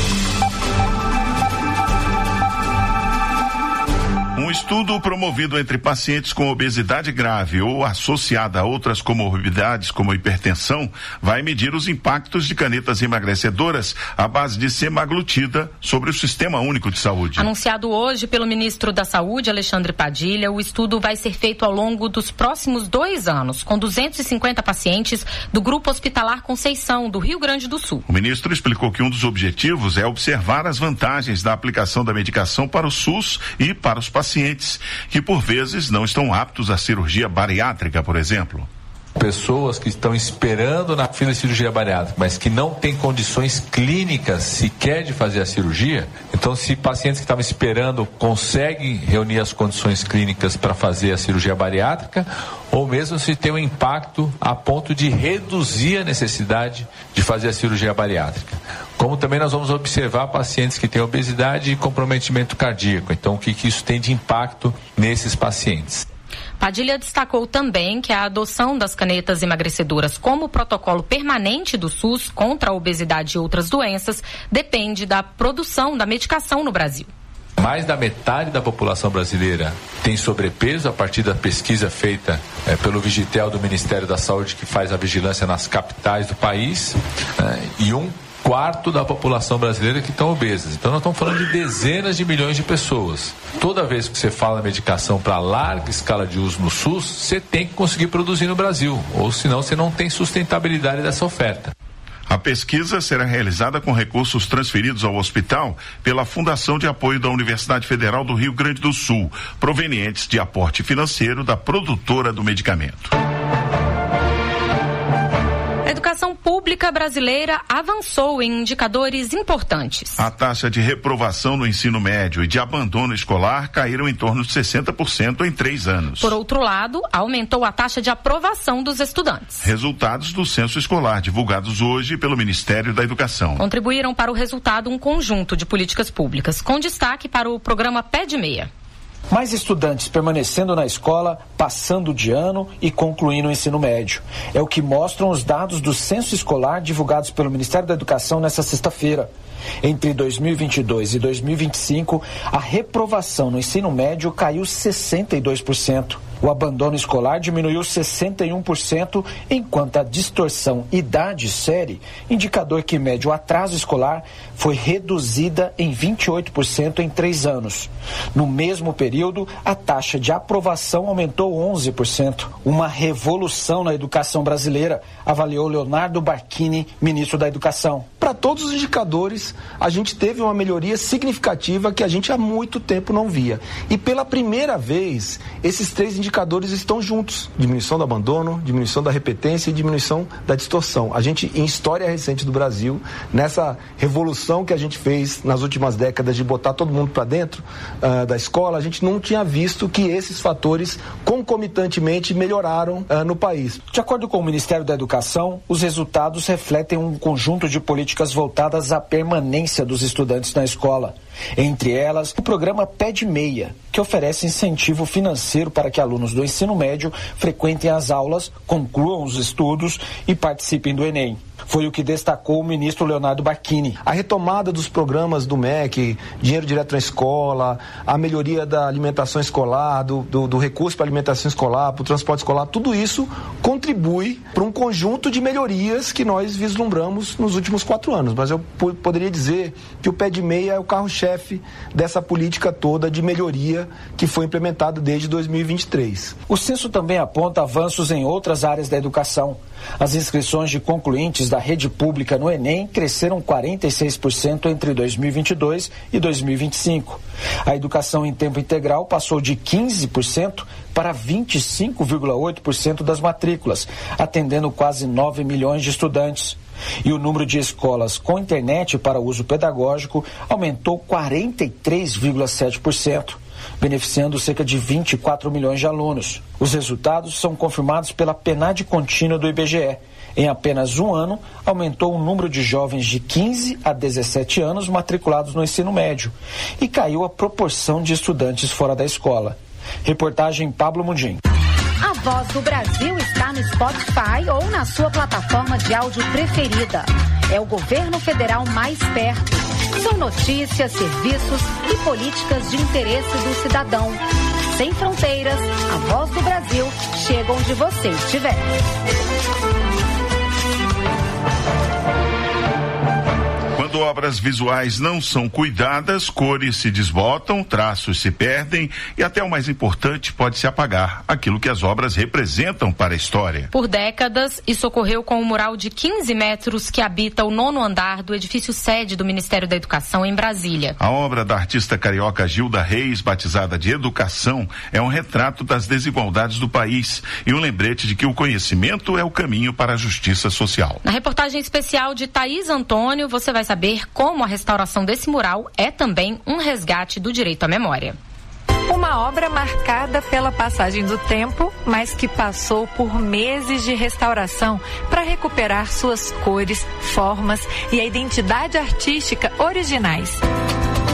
Um estudo promovido entre pacientes com obesidade grave ou associada a outras comorbidades, como hipertensão, vai medir os impactos de canetas emagrecedoras à base de semaglutida sobre o Sistema Único de Saúde. Anunciado hoje pelo ministro da Saúde, Alexandre Padilha, o estudo vai ser feito ao longo dos próximos dois anos, com duzentos e cinquenta pacientes do Grupo Hospitalar Conceição, do Rio Grande do Sul. O ministro explicou que um dos objetivos é observar as vantagens da aplicação da medicação para o SUS e para os pacientes pacientes que por vezes não estão aptos à cirurgia bariátrica, por exemplo. Pessoas que estão esperando na fila de cirurgia bariátrica, mas que não têm condições clínicas sequer de fazer a cirurgia. Então, se pacientes que estavam esperando conseguem reunir as condições clínicas para fazer a cirurgia bariátrica, ou mesmo se tem um impacto a ponto de reduzir a necessidade de fazer a cirurgia bariátrica. Como também nós vamos observar pacientes que têm obesidade e comprometimento cardíaco. Então, o que, que isso tem de impacto nesses pacientes? Padilha destacou também que a adoção das canetas emagrecedoras como protocolo permanente do SUS contra a obesidade e outras doenças depende da produção da medicação no Brasil. Mais da metade da população brasileira tem sobrepeso a partir da pesquisa feita é, pelo Vigitel do Ministério da Saúde, que faz a vigilância nas capitais do país, é, e um quarto da população brasileira que estão obesas. Então nós estamos falando de dezenas de milhões de pessoas. Toda vez que você fala medicação para larga escala de uso no SUS, você tem que conseguir produzir no Brasil, ou senão você não tem sustentabilidade dessa oferta. A pesquisa será realizada com recursos transferidos ao hospital pela Fundação de Apoio da Universidade Federal do Rio Grande do Sul, provenientes de aporte financeiro da produtora do medicamento. A educação pública brasileira avançou em indicadores importantes. A taxa de reprovação no ensino médio e de abandono escolar caíram em torno de sessenta por cento em três anos. Por outro lado, aumentou a taxa de aprovação dos estudantes. Resultados do censo escolar divulgados hoje pelo Ministério da Educação contribuíram para o resultado um conjunto de políticas públicas, com destaque para o programa Pé de Meia. Mais estudantes permanecendo na escola, passando de ano e concluindo o ensino médio. É o que mostram os dados do censo escolar divulgados pelo Ministério da Educação nesta sexta-feira. Entre dois mil e vinte e dois e dois mil e vinte e cinco, a reprovação no ensino médio caiu sessenta e dois por cento. O abandono escolar diminuiu sessenta e um por cento, enquanto a distorção idade-série, indicador que mede o atraso escolar, foi reduzida em vinte e oito por cento em três anos. No mesmo período, a taxa de aprovação aumentou onze por cento. Uma revolução na educação brasileira, avaliou Leonardo Barquini, ministro da Educação. Para todos os indicadores, a gente teve uma melhoria significativa que a gente há muito tempo não via. E pela primeira vez, esses três indicadores estão juntos. Diminuição do abandono, diminuição da repetência e diminuição da distorção. A gente, em história recente do Brasil, nessa revolução que a gente fez nas últimas décadas de botar todo mundo para dentro uh, da escola, a gente não tinha visto que esses fatores concomitantemente melhoraram uh, no país. De acordo com o Ministério da Educação, os resultados refletem um conjunto de políticas voltadas à permanência dos estudantes na escola. Entre elas, o programa Pé de Meia, que oferece incentivo financeiro para que alunos do ensino médio frequentem as aulas, concluam os estudos e participem do Enem. Foi o que destacou o ministro Leonardo Barquini. A retomada dos programas do M E C, dinheiro direto na escola, a melhoria da alimentação escolar, do, do, do recurso para a alimentação escolar, para o transporte escolar, tudo isso contribui para um conjunto de melhorias que nós vislumbramos nos últimos quatro anos. Mas eu p- poderia dizer que o Pé de Meia é o carro-chefe dessa política toda de melhoria que foi implementada desde dois mil e vinte e três. O censo também aponta avanços em outras áreas da educação. As inscrições de concluintes da rede pública no Enem cresceram quarenta e seis por cento entre dois mil e vinte e dois e dois mil e vinte e cinco. A educação em tempo integral passou de quinze por cento para vinte e cinco vírgula oito por cento das matrículas, atendendo quase nove milhões de estudantes. E o número de escolas com internet para uso pedagógico aumentou quarenta e três vírgula sete por cento. beneficiando cerca de vinte e quatro milhões de alunos. Os resultados são confirmados pela PNAD contínua do I B G E. Em apenas um ano, aumentou o número de jovens de quinze a dezessete anos matriculados no ensino médio e caiu a proporção de estudantes fora da escola. Reportagem Pablo Mundim. A Voz do Brasil está no Spotify ou na sua plataforma de áudio preferida. É o governo federal mais perto. São notícias, serviços e políticas de interesse do cidadão. Sem fronteiras, a Voz do Brasil chega onde você estiver. Quando obras visuais não são cuidadas, cores se desbotam, traços se perdem e até o mais importante, pode se apagar aquilo que as obras representam para a história. Por décadas, isso ocorreu com o mural de quinze metros que habita o nono andar do edifício sede do Ministério da Educação em Brasília. A obra da artista carioca Gilda Reis, batizada de Educação, é um retrato das desigualdades do país e um lembrete de que o conhecimento é o caminho para a justiça social. Na reportagem especial de Thaís Antônio, você vai saber como a restauração desse mural é também um resgate do direito à memória. Uma obra marcada pela passagem do tempo, mas que passou por meses de restauração para recuperar suas cores, formas e a identidade artística originais.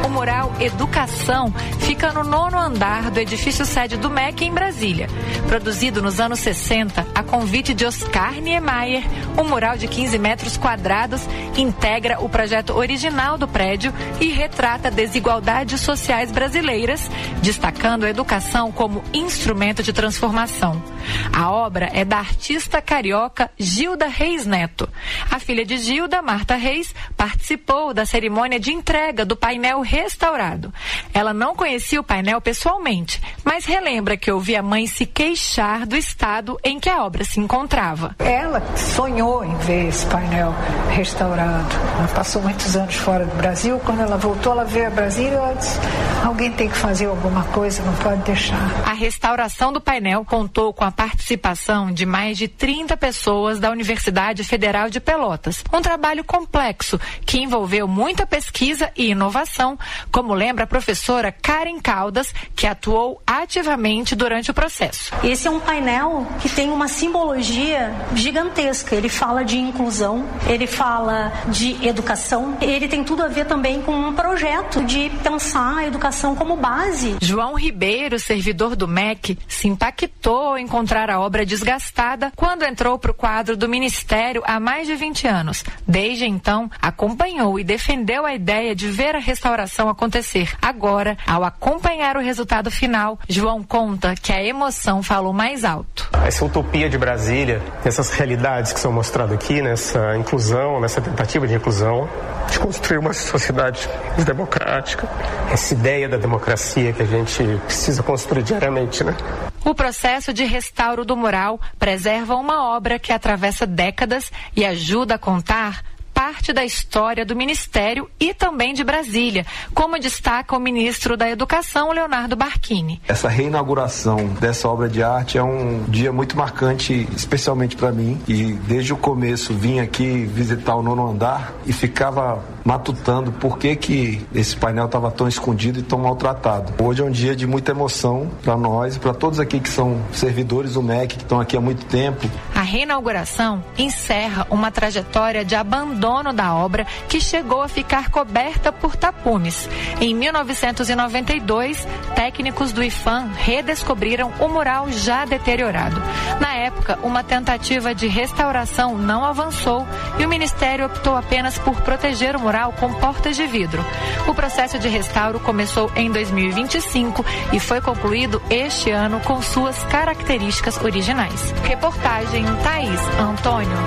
O mural Educação fica no nono andar do edifício sede do M E C em Brasília. Produzido nos anos sessenta, a convite de Oscar Niemeyer, o mural de quinze metros quadrados integra o projeto original do prédio e retrata desigualdades sociais brasileiras, destacando a educação como instrumento de transformação. A obra é da artista carioca Gilda Reis Neto. A filha de Gilda, Marta Reis, participou da cerimônia de entrega do painel restaurado. Ela não conhecia o painel pessoalmente, mas relembra que ouvia a mãe se queixar do estado em que a obra se encontrava. Ela sonhou em ver esse painel restaurado. Ela passou muitos anos fora do Brasil. Quando ela voltou, ela veio a Brasília e ela disse, alguém tem que fazer alguma coisa, não pode deixar. A restauração do painel contou com a participação de mais de trinta pessoas da Universidade Federal de Pelotas. Um trabalho complexo que envolveu muita pesquisa e inovação, como lembra a professora Karen Caldas, que atuou ativamente durante o processo. Esse é um painel que tem uma simbologia gigantesca. Ele fala de inclusão, ele fala de educação, ele tem tudo a ver também com um projeto de pensar a educação como base. João Ribeiro, servidor do M E C, se impactou ao encontrar a obra desgastada quando entrou para o quadro do Ministério há mais de vinte anos. Desde então, acompanhou e defendeu a ideia de ver a restauração acontecer. Agora, ao acompanhar o resultado final, João conta que a emoção falou mais alto. Essa utopia de Brasília, essas realidades que são mostradas aqui, nessa inclusão, nessa tentativa de inclusão, de construir uma sociedade democrática, essa ideia da democracia que a gente precisa construir diariamente, né? O processo de restauro do mural preserva uma obra que atravessa décadas e ajuda a contar parte da história do Ministério e também de Brasília, como destaca o ministro da Educação, Leonardo Barquini. Essa reinauguração dessa obra de arte é um dia muito marcante, especialmente para mim, e desde o começo vim aqui visitar o nono andar e ficava matutando por que que esse painel estava tão escondido e tão maltratado. Hoje é um dia de muita emoção para nós e para todos aqui que são servidores do M E C, que estão aqui há muito tempo. A reinauguração encerra uma trajetória de abandono da obra que chegou a ficar coberta por tapumes. Em mil novecentos e noventa e dois, técnicos do IPHAN redescobriram o mural já deteriorado. Na época, uma tentativa de restauração não avançou e o Ministério optou apenas por proteger o mural com portas de vidro. O processo de restauro começou em dois mil e vinte e cinco e foi concluído este ano com suas características originais. Reportagem Thaís Antônio.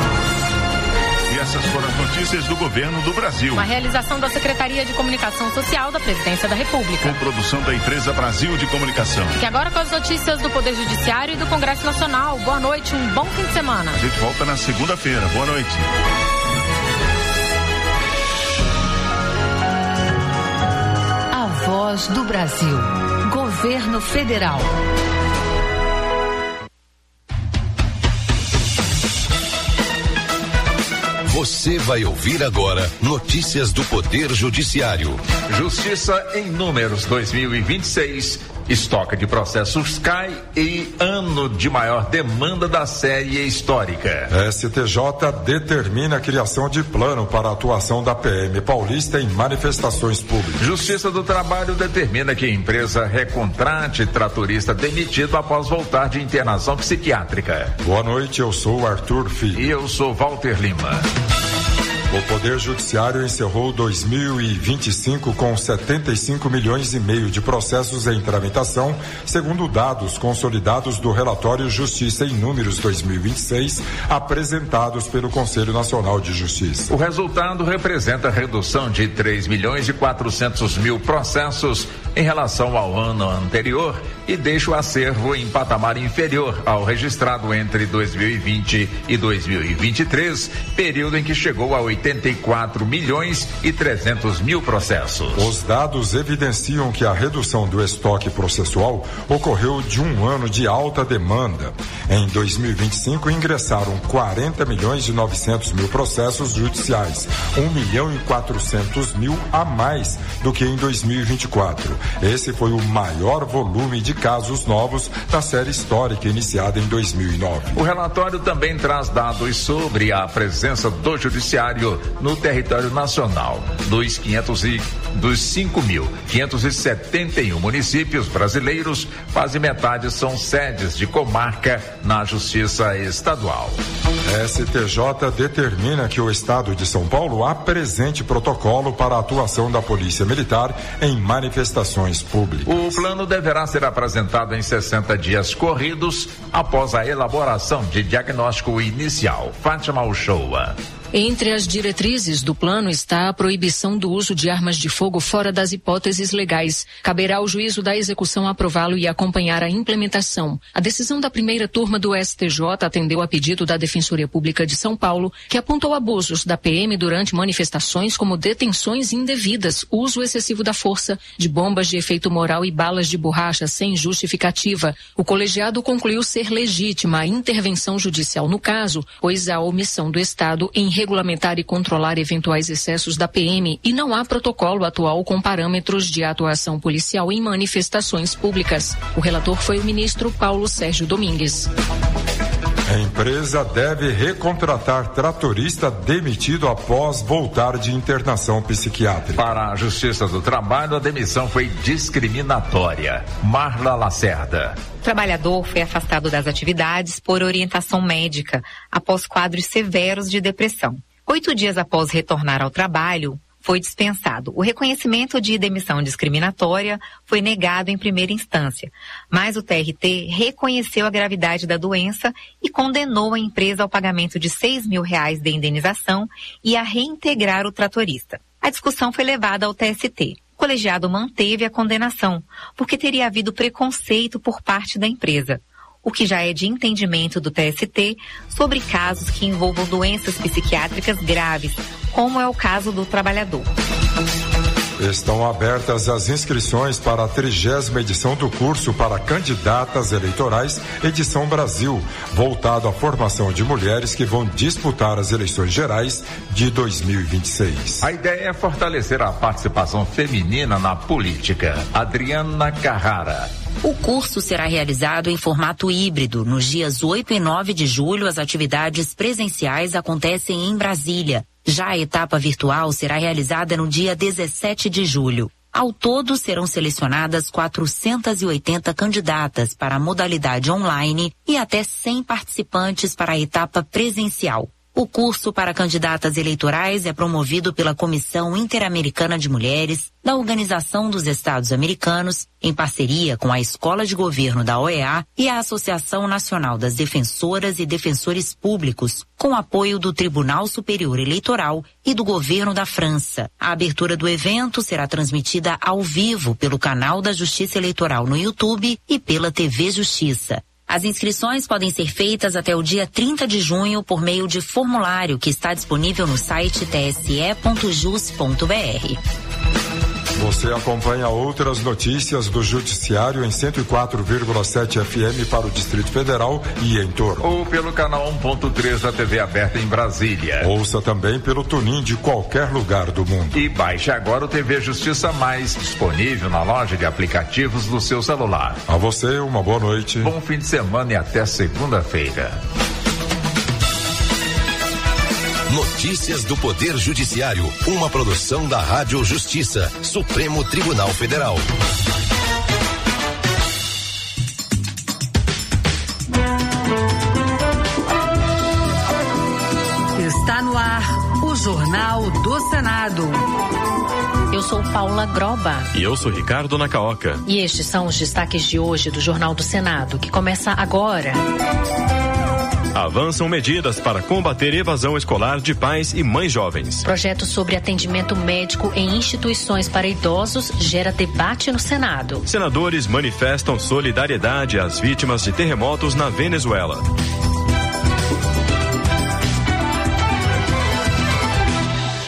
E essas foram as notícias do governo do Brasil. Uma realização da Secretaria de Comunicação Social da Presidência da República. Com produção da empresa Brasil de Comunicação. E agora com as notícias do Poder Judiciário e do Congresso Nacional. Boa noite, um bom fim de semana. A gente volta na segunda-feira. Boa noite. A Voz do Brasil. Governo Federal. Você vai ouvir agora notícias do Poder Judiciário. Justiça em Números dois mil e vinte e seis. Estoque de processos cai e ano de maior demanda da série histórica. S T J determina a criação de plano para a atuação da P M paulista em manifestações públicas. Justiça do Trabalho determina que a empresa recontrate tratorista demitido após voltar de internação psiquiátrica. Boa noite, eu sou Arthur Filho. E eu sou Walter Lima. O Poder Judiciário encerrou dois mil e vinte e cinco com setenta e cinco milhões e meio de processos em tramitação, segundo dados consolidados do relatório Justiça em Números dois mil e vinte e seis, apresentados pelo Conselho Nacional de Justiça. O resultado representa redução de três milhões e quatrocentos mil processos em relação ao ano anterior e deixa o acervo em patamar inferior ao registrado entre dois mil e vinte e dois mil e vinte e três, período em que chegou a oitenta e quatro milhões e trezentos mil processos. Os dados evidenciam que a redução do estoque processual ocorreu de um ano de alta demanda. Em dois mil e vinte e cinco ingressaram quarenta milhões e novecentos mil processos judiciais, um milhão e quatrocentos mil a mais do que em dois mil e vinte e quatro. Esse foi o maior volume de casos novos da série histórica iniciada em dois mil e nove. O relatório também traz dados sobre a presença do judiciário trabalho no território nacional. Dos, quinhentos e, dos cinco mil quinhentos e setenta e um municípios brasileiros, quase metade são sedes de comarca na Justiça Estadual. S T J determina que o Estado de São Paulo apresente protocolo para a atuação da Polícia Militar em manifestações públicas. O plano deverá ser apresentado em sessenta dias corridos após a elaboração de diagnóstico inicial. Fátima Uchoa. Entre as diretrizes do plano está a proibição do uso de armas de fogo fora das hipóteses legais. Caberá ao juízo da execução aprová-lo e acompanhar a implementação. A decisão da primeira turma do S T J atendeu a pedido da Defensoria Pública de São Paulo, que apontou abusos da P M durante manifestações como detenções indevidas, uso excessivo da força, de bombas de efeito moral e balas de borracha sem justificativa. O colegiado concluiu ser legítima a intervenção judicial no caso, pois a omissão do Estado em regulamentar e controlar eventuais excessos da P M e não há protocolo atual com parâmetros de atuação policial em manifestações públicas. O relator foi o ministro Paulo Sérgio Domingues. A empresa deve recontratar tratorista demitido após voltar de internação psiquiátrica. Para a Justiça do Trabalho, a demissão foi discriminatória. Marla Lacerda. O trabalhador foi afastado das atividades por orientação médica após quadros severos de depressão. Oito dias após retornar ao trabalho, foi dispensado. O reconhecimento de demissão discriminatória foi negado em primeira instância, mas o T R T reconheceu a gravidade da doença e condenou a empresa ao pagamento de seis mil reais de indenização e a reintegrar o tratorista. A discussão foi levada ao T S T. O colegiado manteve a condenação, porque teria havido preconceito por parte da empresa, o que já é de entendimento do T S T sobre casos que envolvam doenças psiquiátricas graves, como é o caso do trabalhador. Estão abertas as inscrições para a trigésima edição do curso para candidatas eleitorais Edição Brasil, voltado à formação de mulheres que vão disputar as eleições gerais de dois mil e vinte e seis. A ideia é fortalecer a participação feminina na política. Adriana Carrara. O curso será realizado em formato híbrido. Nos dias oito e nove de julho, as atividades presenciais acontecem em Brasília. Já a etapa virtual será realizada no dia dezessete de julho. Ao todo, serão selecionadas quatrocentas e oitenta candidatas para a modalidade online e até cem participantes para a etapa presencial. O curso para candidatas eleitorais é promovido pela Comissão Interamericana de Mulheres, da Organização dos Estados Americanos, em parceria com a Escola de Governo da O E A e a Associação Nacional das Defensoras e Defensores Públicos, com apoio do Tribunal Superior Eleitoral e do Governo da França. A abertura do evento será transmitida ao vivo pelo canal da Justiça Eleitoral no YouTube e pela T V Justiça. As inscrições podem ser feitas até o dia trinta de junho por meio de formulário que está disponível no site t s e ponto jus ponto b r. Você acompanha outras notícias do Judiciário em cento e quatro vírgula sete F M para o Distrito Federal e em torno. Ou pelo canal um ponto três da T V aberta em Brasília. Ouça também pelo TuneIn de qualquer lugar do mundo. E baixe agora o T V Justiça Mais, disponível na loja de aplicativos do seu celular. A você, uma boa noite. Bom fim de semana e até segunda-feira. Notícias do Poder Judiciário, uma produção da Rádio Justiça, Supremo Tribunal Federal. Está no ar o Jornal do Senado. Eu sou Paula Groba. E eu sou Ricardo Nacaoca. E estes são os destaques de hoje do Jornal do Senado, que começa agora. Avançam medidas para combater evasão escolar de pais e mães jovens. Projeto sobre atendimento médico em instituições para idosos gera debate no Senado. Senadores manifestam solidariedade às vítimas de terremotos na Venezuela.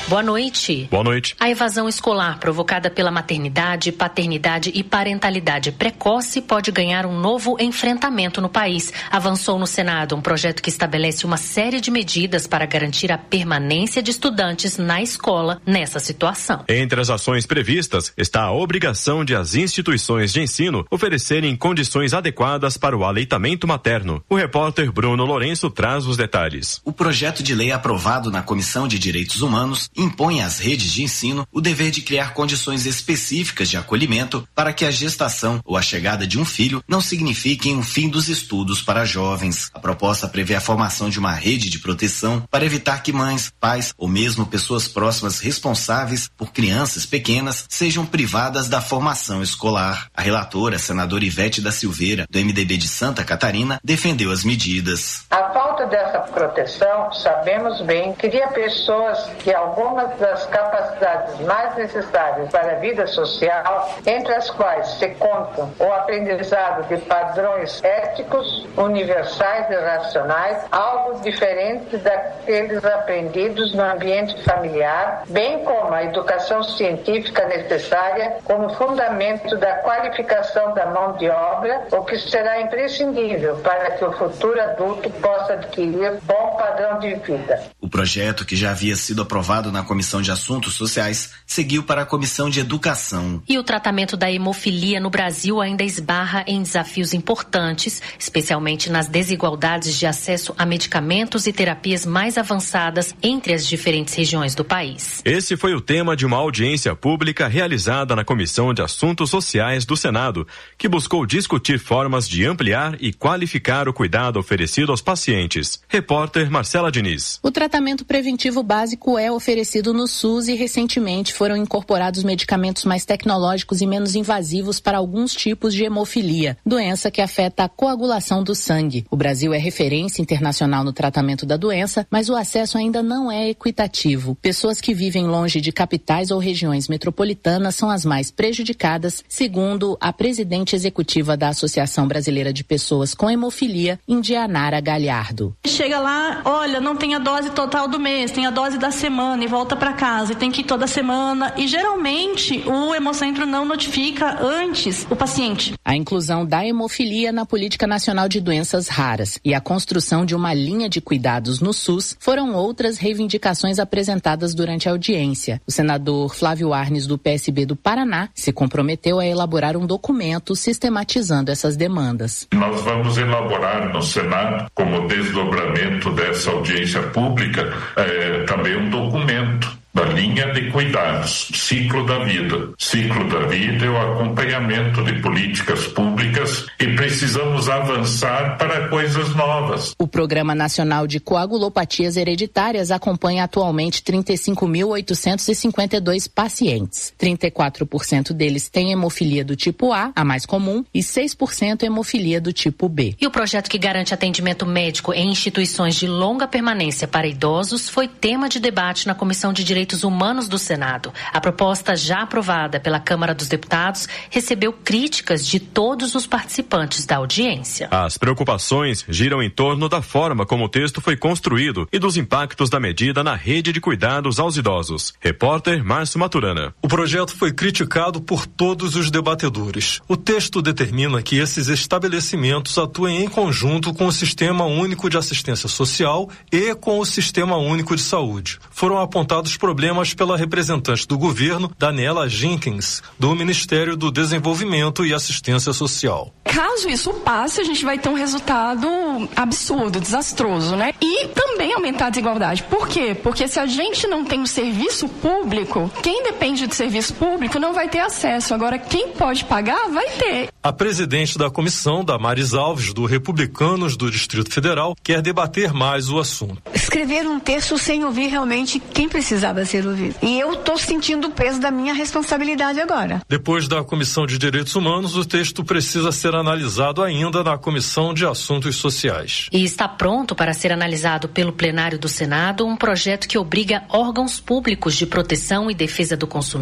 Boa noite. Boa noite. A evasão escolar provocada pela maternidade, paternidade e parentalidade precoce pode ganhar um novo enfrentamento no país. Avançou no Senado um projeto que estabelece uma série de medidas para garantir a permanência de estudantes na escola nessa situação. Entre as ações previstas está a obrigação de as instituições de ensino oferecerem condições adequadas para o aleitamento materno. O repórter Bruno Lourenço traz os detalhes. O projeto de lei aprovado na Comissão de Direitos Humanos impõe às redes de ensino o dever de criar condições específicas de acolhimento para que a gestação ou a chegada de um filho não signifiquem um fim dos estudos para jovens. A proposta prevê a formação de uma rede de proteção para evitar que mães, pais ou mesmo pessoas próximas responsáveis por crianças pequenas sejam privadas da formação escolar. A relatora, senadora Ivete da Silveira, do M D B de Santa Catarina, defendeu as medidas. A falta dessa proteção, sabemos bem, cria pessoas que algumas das capacidades mais necessárias para a vida social, entre as quais se contam o aprendizado de padrões éticos, universais e racionais, algo diferente daqueles aprendidos no ambiente familiar, bem como a educação científica necessária como fundamento da qualificação da mão de obra, o que será imprescindível para que o futuro adulto possa adquirir bom padrão de vida. O projeto, que já havia sido aprovado na Comissão de Assuntos Sociais, seguiu para a Comissão de Educação. E o tratamento da hemofilia no Brasil ainda esbarra em desafios importantes, especialmente nas desigualdades de acesso a medicamentos e terapias mais avançadas entre as diferentes regiões do país. Esse foi o tema de uma audiência pública realizada na Comissão de Assuntos Sociais do Senado, que buscou discutir formas de ampliar e qualificar o cuidado oferecido aos pacientes. Repórter Marcela Diniz. O tratamento preventivo básico é oferecido no SUS e recentemente foram incorporados medicamentos mais tecnológicos e menos invasivos para alguns tipos de hemofilia, doença que afeta a coagulação do sangue. O Brasil é referência internacional no tratamento da doença, mas o acesso ainda não é equitativo. Pessoas que vivem longe de capitais ou regiões metropolitanas são as mais prejudicadas, segundo a presidente executiva da Associação Brasileira de Pessoas com Hemofilia, Indianara Galhardo. Chega lá, olha, não tem a dose total do mês, tem a dose da semana e volta para casa, e tem que ir toda semana, e geralmente o Hemocentro não notifica antes o paciente. A inclusão da hemofilia na Política Nacional de Doenças Raras e a construção de uma linha de cuidados no SUS foram outras reivindicações apresentadas durante a audiência. O senador Flávio Arnes, do P S B do Paraná, se comprometeu a elaborar um documento sistematizando essas demandas. Nós vamos elaborar no Senado, como desdobramento dessa audiência pública, é, também um documento da linha de cuidados, ciclo da vida. Ciclo da vida é o acompanhamento de políticas públicas e precisamos avançar para coisas novas. O Programa Nacional de Coagulopatias Hereditárias acompanha atualmente trinta e cinco mil oitocentos e cinquenta e dois pacientes. trinta e quatro por cento deles têm hemofilia do tipo A, a mais comum, e seis por cento hemofilia do tipo B. E o projeto que garante atendimento médico em instituições de longa permanência para idosos foi tema de debate na Comissão de Direitos Direitos Humanos do Senado. A proposta, já aprovada pela Câmara dos Deputados, recebeu críticas de todos os participantes da audiência. As preocupações giram em torno da forma como o texto foi construído e dos impactos da medida na rede de cuidados aos idosos. Repórter Márcio Maturana. O projeto foi criticado por todos os debatedores. O texto determina que esses estabelecimentos atuem em conjunto com o Sistema Único de Assistência Social e com o Sistema Único de Saúde. Foram apontados problemas pela representante do governo, Daniela Jenkins, do Ministério do Desenvolvimento e Assistência Social. Caso isso passe, a gente vai ter um resultado absurdo, desastroso, né? E também aumentar a desigualdade. Por quê? Porque se a gente não tem um serviço público, quem depende de serviço público não vai ter acesso. Agora, quem pode pagar, vai ter. A presidente da comissão, Damares Alves, do Republicanos do Distrito Federal, quer debater mais o assunto. Escrever um texto sem ouvir realmente quem precisava ser ouvido. E eu estou sentindo o peso da minha responsabilidade agora. Depois da Comissão de Direitos Humanos, o texto precisa ser analisado ainda na Comissão de Assuntos Sociais. E está pronto para ser analisado pelo plenário do Senado um projeto que obriga órgãos públicos de proteção e defesa do consumidor